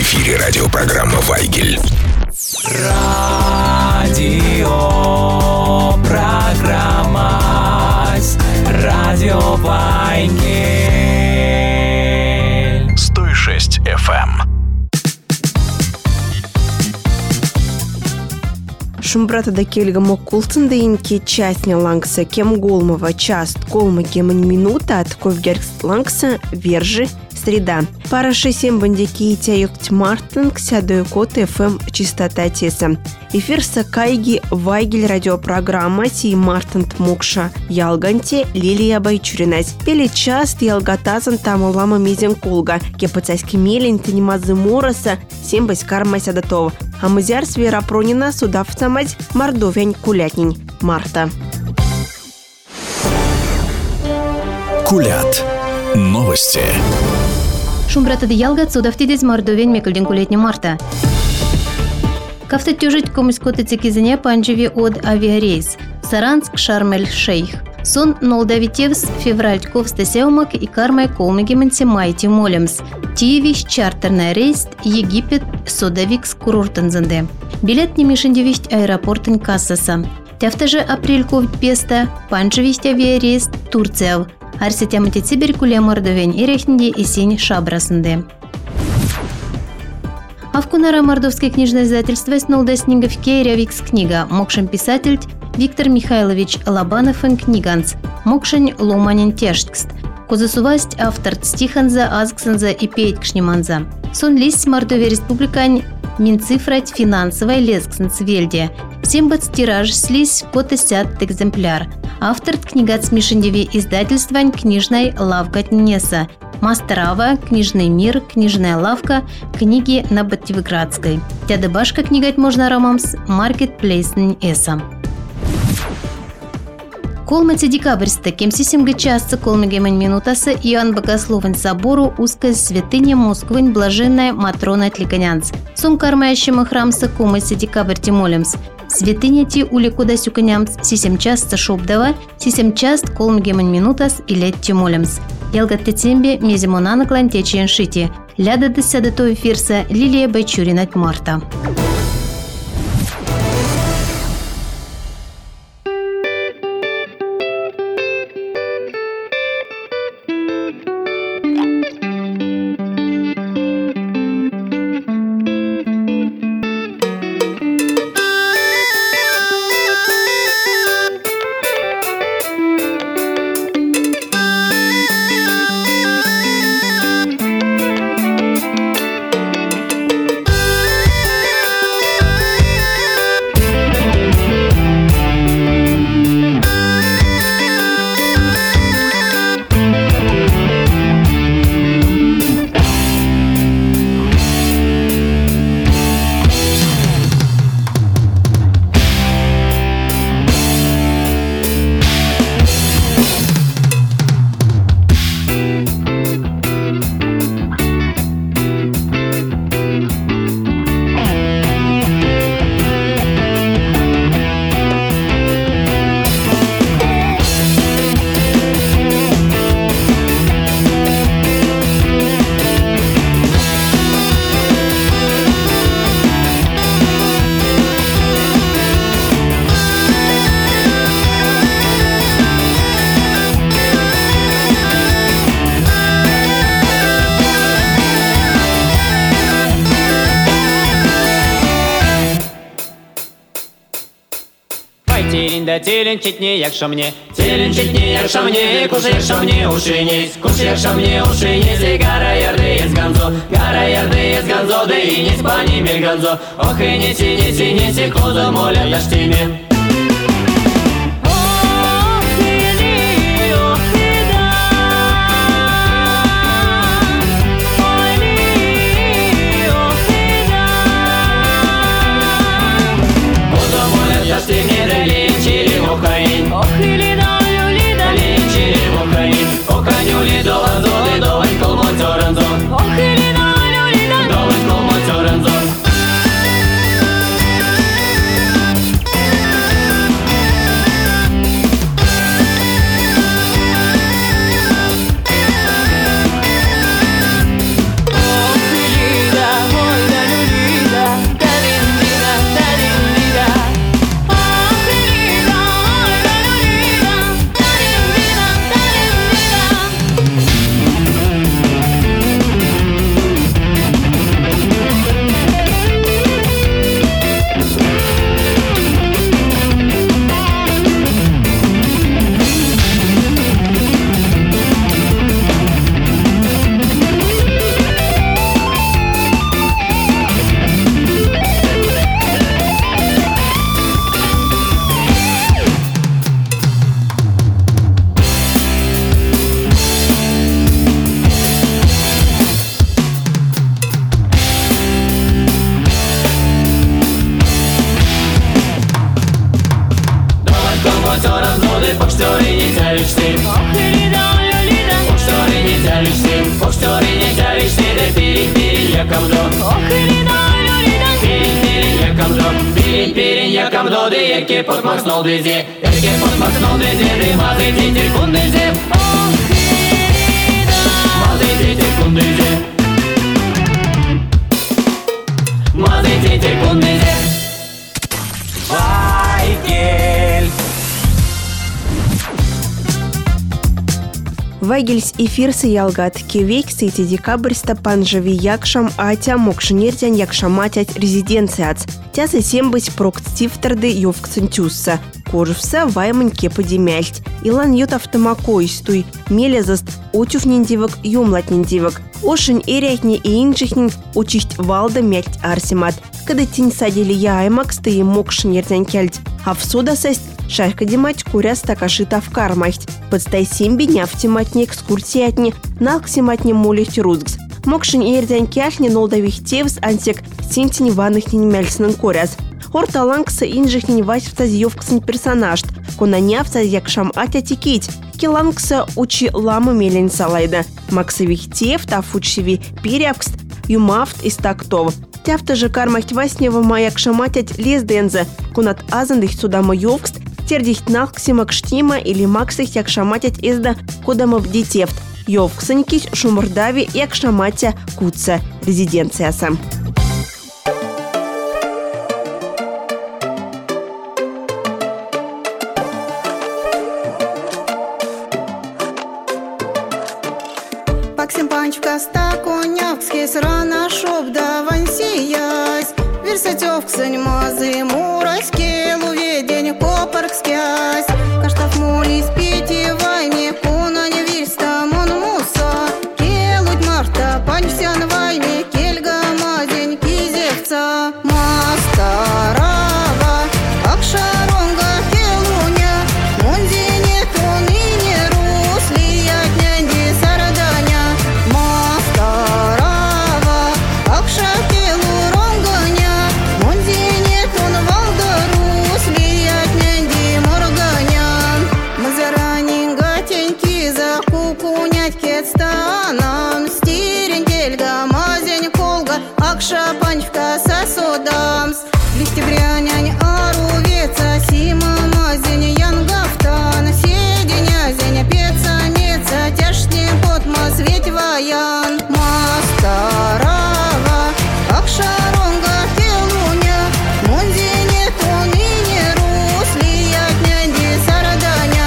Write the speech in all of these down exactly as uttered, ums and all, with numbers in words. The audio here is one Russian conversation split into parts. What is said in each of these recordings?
эфире радиопрограмма «Вайгель». Радио программа Радио Вайгель. сто шесть эф эм. Шумбрата да кельгама култын дейінке частня лангса кем голмова част колма кемань минута от ковгеркст лангса вержи среда. Пара шесем бандики и тяюкт мартинг сядою кот эф эм чистота теса. Эфир сакайги Вайгель радиопрограмма си мартинт мокша ялганте Лилия Байчуринась. Пели част ялгатазан тамулама мизен колга. Кепацайски мелень танимазы мороса сембась кармася датова. А мызяр свера пронина судав самать мордовянь кулятнень. Марта. Кулят. Новости. Шумбратады ялгат судавтидез мордовянь мекылден кулятнень Марта. Кафта тюжить комыскоты цикизене панчеви от авиарейс. Саранск, Шарм-эль-Шейх. Сон нолдавитевс февраль ковстасеумак и кармай колмегеменсе майти молемс. Тиевищ чартерный рейс Египет Содавикс курортензенде. Билет не мишендевищ аэропортен кассаса. Тяфтаже апрель ковд песта панчевищ авиарейс Турцияв. Арсетямати циберкуле мордовень и рехнде и синь шабрасенде. Авкунара мордовское книжное издательство снолда снеговке Рявикс книга. Мокшен писатель Виктор Михайлович Лобановен книганц. Мокшен ломанин тяжкст. Козасувасть автор стиханза, азксанза и пейткшниманза. Сон лист Мордовия республикань минцифрать финансовая лесксенцвельде. Сембац тираж слизь котесят экземпляр. Автор книгац Мишендеви издательствань книжной лавкатнеса. Мастерава, книжный мир, книжная лавка, книги на Бативиградской. Тядыбашка книгать можно ромамс маркетплейснень эса. Колмати декабрьста кемсисимга часто колмегемень минутаса Иоанн Богословен собору узкая святыня Москвынь блаженная Матрона Тликанянц. Сум кармающему храмса комати декабрь тимолемс. Святыня ти уликуда сюканямс сисем часто шобдава, сисем част колмегемень минутас и лет тимолемс. Ялгат тецембе мезимонана клантечиен шити. Ляда десяда той фирса Лилия Байчуринать Марта. Теленчитни, якщо мне, теленчитни, якщо мне, куш, якщо мне ушинись, куш, якщо мне ушинись, и гара ярды из ганзо, гара ярды из ганзо, да и не спани мель ганзо, ох и неси, неси, неси, козу моля дождями. Ох, и лида, люлида, линчи, Украин, оканю лидо, ланзо, лидо, колмо цоранзо. Ох, и лида, люлида, лидо, колмо цоранзо. тялишься, ох, Лида, Лида, ох, что ли не тялишься, ох, что ли не тялишься, да пирень, пирень, я камдо, ох, Лида, Лида, пирень, пирень, я камдо, пирень, пирень, я камдо, да ерке подмахнул дезе, ерке подмахнул дезе, да мазай тетель кундезе, ох, Лида, мазай тетель кундезе, мазай тетель кундезе. Вайгель. Вайгельс эфирсы ялгат кевейк сейте декабрьста панжави якшам атя мокшинертян якшаматять резиденциац. Тясы сембыть проктивтарды ёвкцентюсса. Кожувса ваймань кепа демяльть. Илан ют автомакойстуй. Мелезаст отюв ниндивок юмлат ниндивок. Ошень эрятни и инжихнин учисть валда мяльть арсимат. Когда тень садили яймак стоим мокшинертян кяльть. А в суда сесть шайка демать куря стакашита в кармахть. Подстай семби няфтиматни экскурсиятни, налксиматни молихть рузгс. Мокшин эрдян кяшни нолдавих тевс антик синтини ванных нинмяльснын коряс. Орталангса инжихнин васьвца зьёвксын персонаж. Конанявца якшам атя тикить. Килангса учи ламу мелень салайда. Максових тев тафучеви перявкст юмафт из тактов. Тяфта же кармахть васнева маякшаматять лездензе. Кунат азандых судама ёвкст. Тердихт налксимак штима или максих якшаматять изда кодамов детефт. Ёвксанькись шумрдави якшаматя куца резиденцияса. Паксим панчка стаконявкскис рана шоп давань сиясь. Версатёвксань мазы мурайский луведень копаркскясь. Каштав мулис пяти вайне кона не вирста мон муса. Келуть марта панчсян вайне кельга мазень кизевца. Мастарава акшаронга келуня. Монзине тон и не русли ятнянди сараданя. Мастарава акша келуронгоня. Монзине тон валдарус лиятнянди морганя. Мазаранинга теньки за кукунять кетстанам. Стирень кельга мазень колга акша панчка сосодамс. Листебрянянь арувеца сима мазень янгафтан. Седеня зеня пеца меца тяжни потмаз ведь ваян. Мастарава акшаронга келуня. Монзине тон и не русли ятнянди сараданя.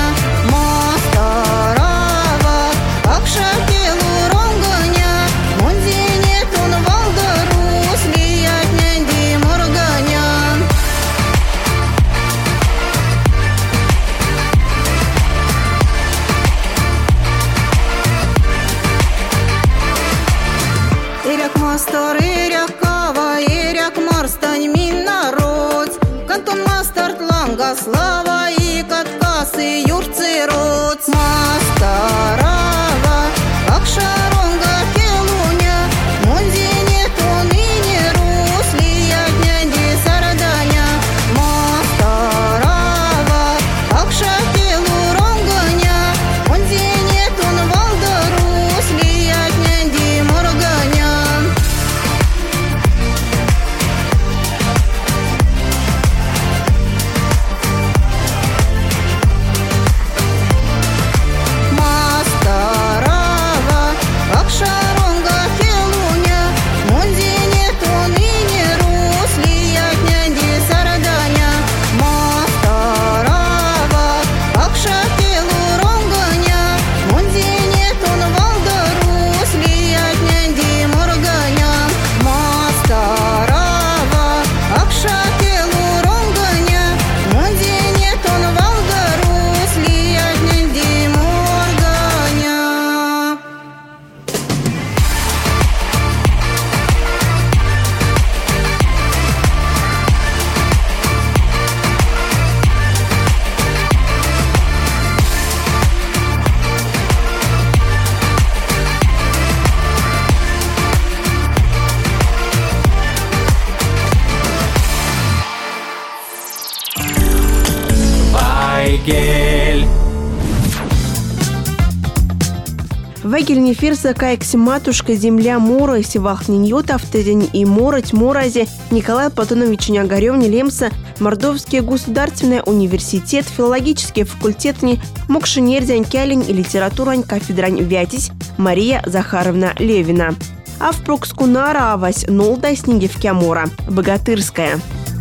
Мастарава акша келуронгоня. Монзине тон валдарус лиятнянди морганя. Эряк мастар, эряк кава, эряк марстань мин народ. Кантон мастарт ланга слава и каткасы юрцы род. Мастарава акшаронга келуня. Монзине тон и не русли ятнянди сараданя. Мастарава акша келуронгоня. Монзине тон валдарус лиятнянди морганя. Мастарава акшаронга келуня. Монзине тон и не русли ятнянди сараданя. Мастарава акша келуронгоня. Монзине тон валдарус лиятнянди морганя. Мастарава акша келуронгоня. Монзине тон валдарус лиятнянди морганя. Вайгель. Вайгельни фирса каекс матушка земля мора севахниньот автодень и мороть моразе Николай Платонович Огаревни Лемса Мордовский государственный университет филологический факультет Мокшинерзянь Кялень и литературань кафедрань Вятись Мария Захаровна Левина. А в Прокскунара авась нолда снегивки мора Богатырская.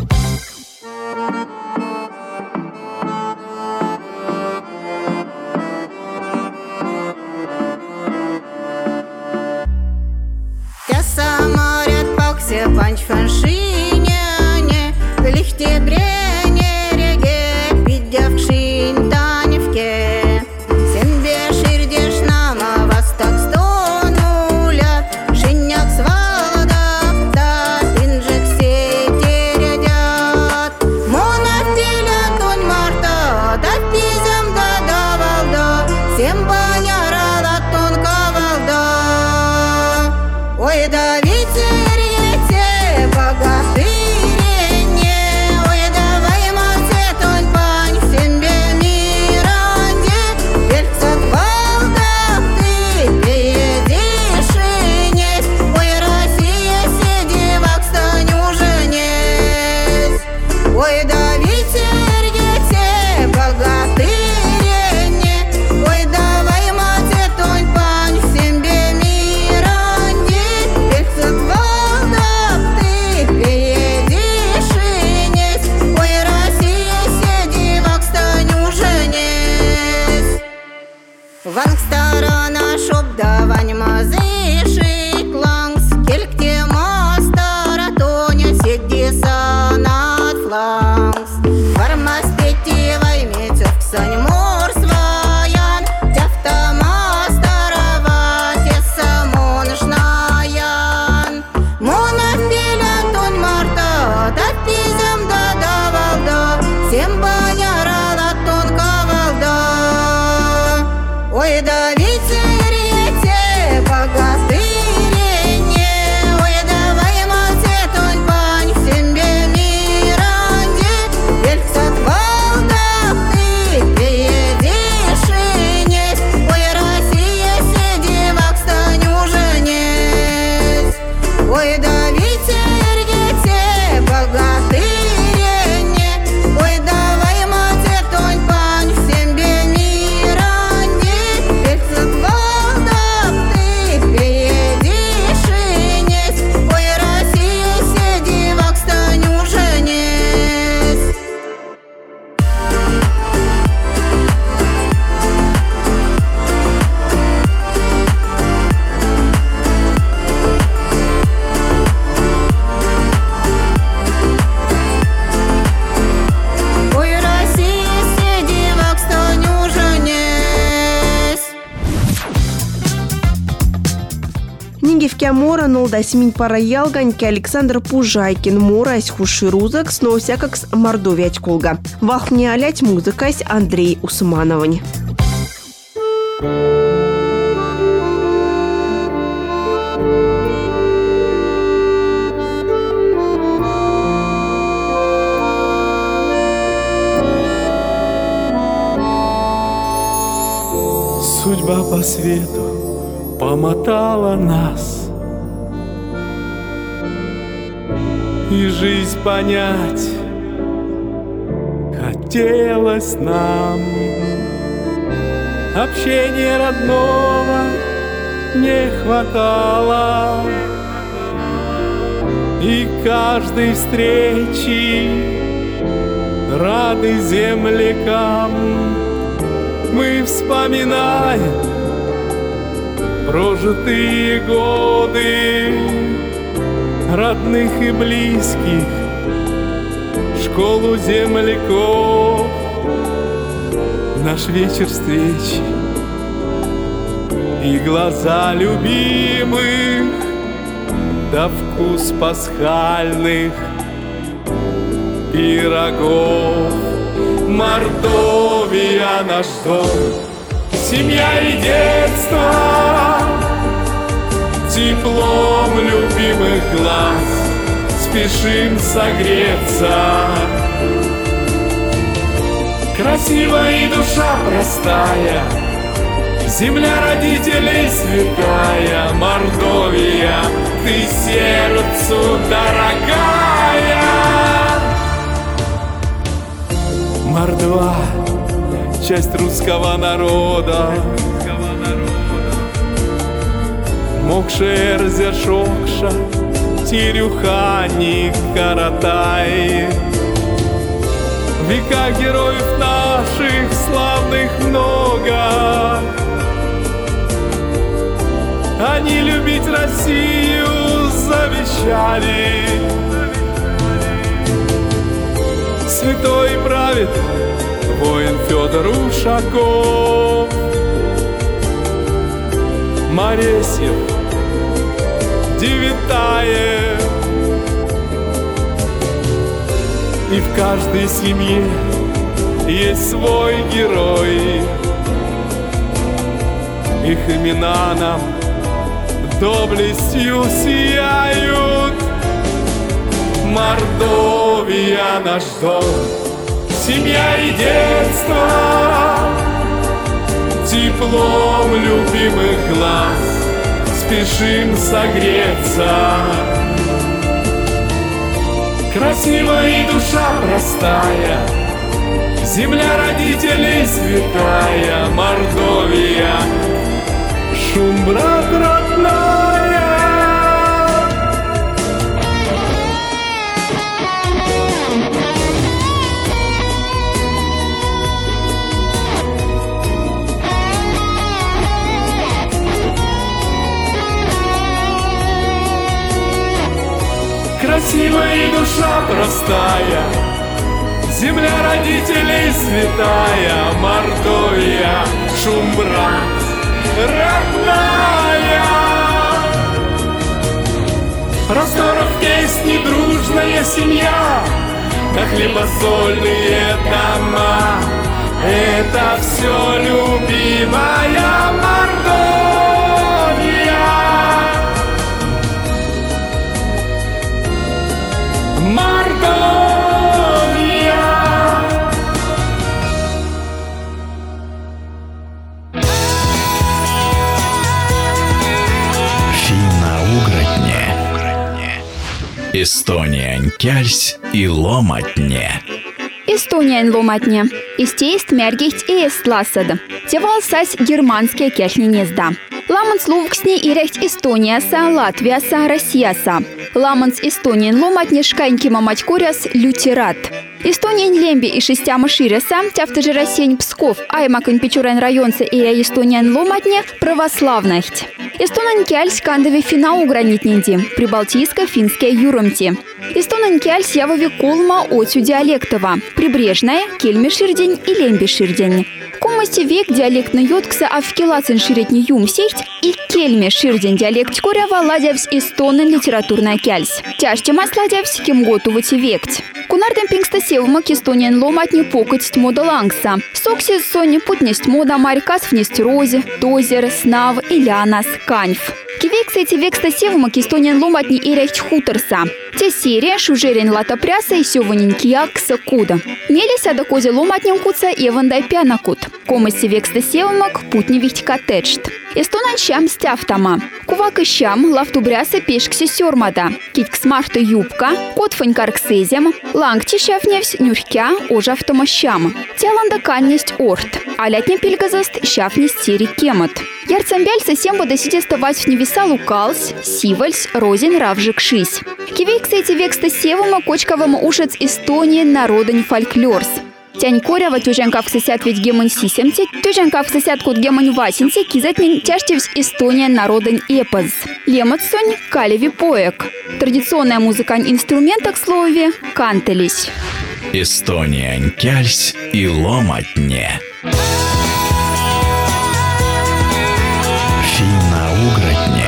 Панчфаншиняне, лихте брене реге, пидявшин таневке. Сенбе ширдеш нама восток стонулят, шиняк свалдап, да пинжик все терядят. Мона пиля тонь марта, да пизям да давалда, всем банярала тонка валда. Ой, да ветер Ванг сторона шоп давань мазыши клангс, келькте мастара тоня седиса над флангс. Вармас пети ваймецев ксань мор сваян, тяфта мастарова теса моншнаян. Мона пиля тонь марта, да пизям да давалда, всем банярала тонка валда. Ой, да ветер ете богатырене, ой, давай мате тонь пань в сембе миранде, вельцат валдах ты приедешь и несь, ой, Россия седи вак стань уже несь. Ой, да ветер ете богатырене, ой, давай мате тонь пань в сембе миранде. Нигевке мора нолда семень пара ялганьки Александр Пужайкин морась хуширузак сносякакс мордовять колга. Вахне алять музыкась Андрей Усмановань. Судьба по свету помотала нас, и жизнь понять хотелось нам. Общения родного не хватало, и каждой встречи рады землякам. Мы вспоминаем прожитые годы родных и близких, школу земляков, наш вечер встречи и глаза любимых, да вкус пасхальных пирогов. Мордовия наш дом, семья и детство, теплом любимых глаз спешим согреться. Красивая и душа простая, Земля родителей святая, Мордовия, ты сердцу дорогая. Мордва, часть русского народа, Мокше Эрзя-Шокша, Тирюхани, Каратай. В веках героев наших славных много. Они любить Россию завещали. Святой правит воин Федор Ушаков, Моресьев, Девятаев. И в каждой семье есть свой герой. Их имена нам доблестью сияют. Мордовия наш дом, семья и детство, теплом любимых глаз спешим согреться. Красивая и душа простая, земля родителей святая, Мордовия, шум, брат, родная. Красивая и душа простая, земля родителей святая, Мордовия, шум, брат, родная. Росторов песни, дружная семья, да хлебосольные дома. Это все любимая Мордовия. Мордовия. Финно-Угротне, Эстония-Нкяльсь и Ломатне. Эстония Ломатне. Истеист мергихт и эстласад. Тевал сась германские кешни незда. Ламанс лувксни ирехт Эстонияса, Латвияса, Россияса. Ламанс Эстониен Ломатне шканьки мамать куряс лютерат. Эстониен лемби и шестяма ширяса, тяфтажи Россиянь Псков, аймакын Печурен районца и Эстониен Ломатне православнахть. Эстонен кяльс кандове финно-угранитненди, прибалтийско-финские юромти. Эстонен кяльс явови колма отю диалектова, прибрежная, кельми-ширдень и лемби-ширдень. Комасти век диалектный йоткса авкелацин ширетни юм сесть и кельме ширдень диалект корява ладявс эстонен литературная кяльс. Тяжте мас ладявс кем готовати вект. Кунардем пингста севмак эстонен ломатни покость мода лангса. Сокси сони путнесть мода марькас внесть розе, дозер, снав, илянас, каньф. Кивекс эти векста севмак эстонен ломатни ирехт хуторса. Те серия шужерен лата пряса и сёваненькия кса куда. Мелися до козе ломатнем куца евандай пянакут. Комаси векста севмак путни вихть катечт. Эстонан щам стяфтама. Кувак и щам лавтубряса пешкси сёрмада. Китьк смарта юбка, котфань карксезем, лангти щафневсь нюркя ожавтома щам. Теланда каннесть орт. А лятня пильгазаст щафнесть сери кемот. Ярцамбяль совсем бода сидеставать в невеса лукалс, сивальс, розин равжик шись. Кивейкс эти векста севома кочковым ушец Эстонии народень фольклорс. Тянь корява тюжанкав сосят ведь гемон сисемте, тюжанкав сосят кут гемон васенте, кизатнин тяжтевс Эстония народень эпоз. Лематсонь калеви поэк. Традиционная музыкань инструмента к слове кантелись. Эстония-Нкяльсь и Ломатне. Финно-Угротне.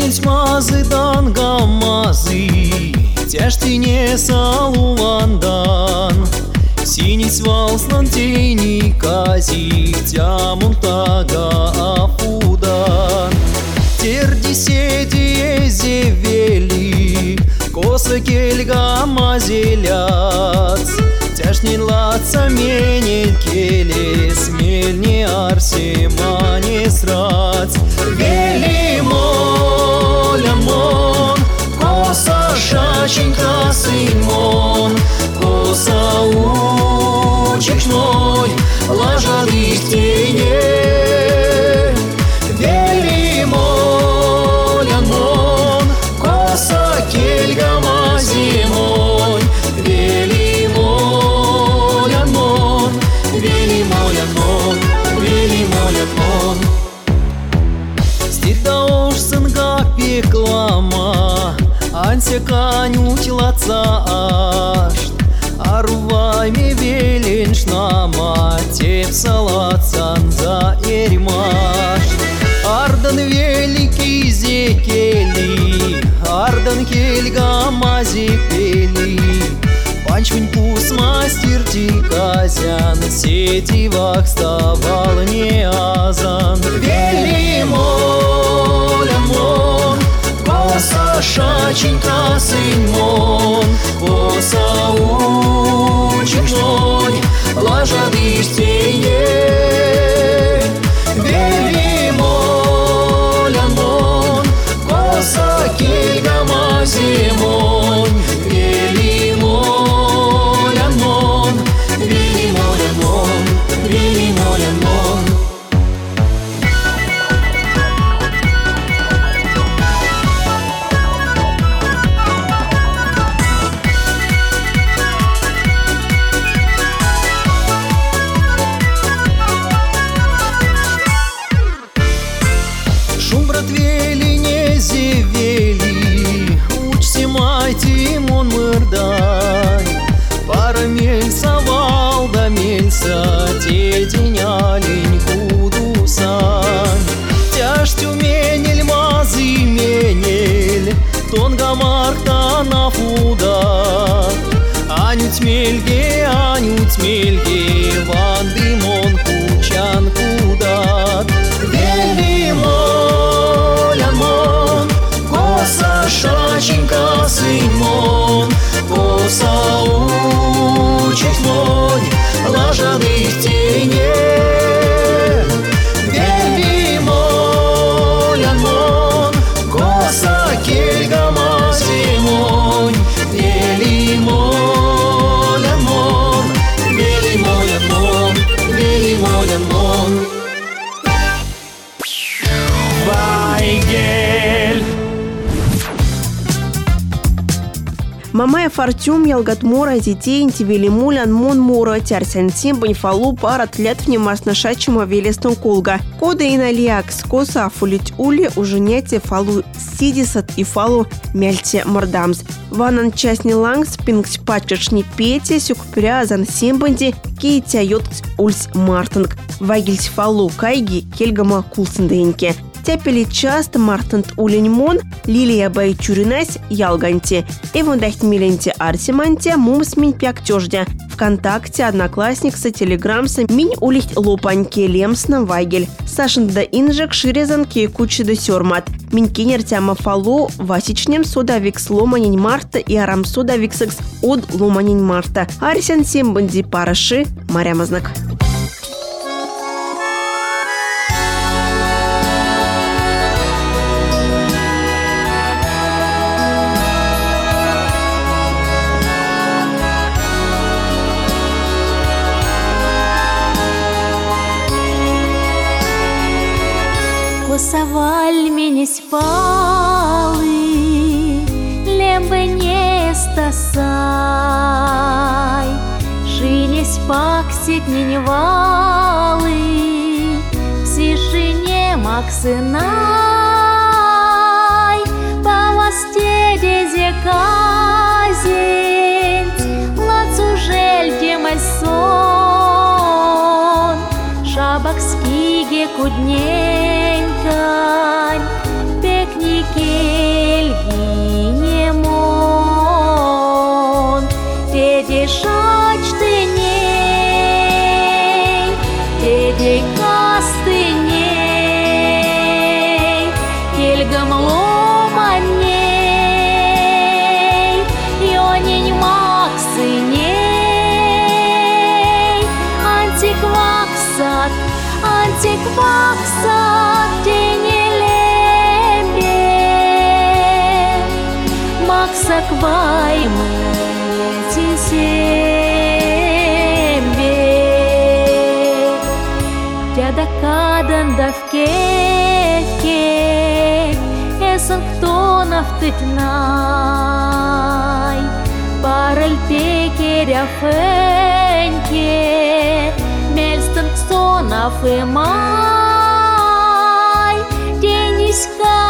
Синуть мазы данга мазы, тяжти не салувандан. Синить валслан тени кази, тямун тага афудан. Терди седи зевели, коса кельга мазеляц. Тяжнин лаца менен келе, смельне арсема не срац. Вели молян мон, коса шаченька сын мон, коса учик мой, лажады в тени. Вели молян мон, коса кельга мазимон, вели молян мон, вели молян мон, вели молян мон. Стида уж сынга пеклама, ансе канють лаца ашт. Арвайме велен шнама, теп салацан за эрмаш. Ардан великий зекели, ардан кельга мазепели. Панчмень пус мастер тиказян, сетивах ставал не азан. Вели молян мон, коса шаченька сын мон, коса учик мой, лажады в тени. Вели молян мон, коса кельга мазимон, вели молян мон, вели молян мон, вели молян мон. Шум братвели не зевели, учси майти мон мырдай. Пара мельса валда мельса, те денялень кудусан. Тяжтю менель мазы менель, тонга марта на фуда. Анють мельге, анють мельге, ванды мон кучан кудат. Вели молян мон, коса шаченька сын мон, коса учик мой, лажады в тени. Вели молян мон, коса кельга мазимон, вели молян мон, вели молян мон, вели молян мон. Вайгель. Мамая Фартюм ялгатмора детей интивели мулян мон мура тярсян симбань фалу парат лет внимасно шачима велестон колга. Кода и налиакс коса афулить ули уженяте фалу сидисат и фалу мельте мордамс. Ванан частни лангс пингс пачешни пети сюкпрязан симбанди кейтя йоткс ульс мартинг. Вайгельс фалу кайги кельгама кулсенденьке. Тяпели часто мартант уленьмон, лилия байчуринась ялганте. Эвондахт миленте арсиманте мумс минь пяк тёждя. ВКонтакте, Одноклассникса, Телеграмса минь улихт лопаньке лемсна вайгель. Сашинда инжек ширезан кучи да сёрмат. Минь кинер тяма фалу васичнем сода викс ломанень марта и арам сода виксекс от ломанень марта. Арсен сембанди параши марямазнак. Косоваль меня спалы, лембе не стасай, шинесь паксит не валы, псишине максынай, по мосте дезе казень, лацужель демаль сон, шабак скиге куднень. Пекники maksat tienelembe, maksak vaimetin sembe. Tiada kadan davkeke, esan ktonaf titnai, paralpeke rafenke, melstan ksonaf emai, teniska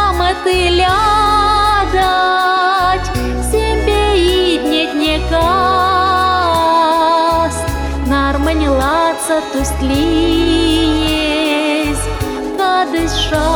мотылядать, сембе иднет не каст, нармань лаца тусть лиес, кадыш ша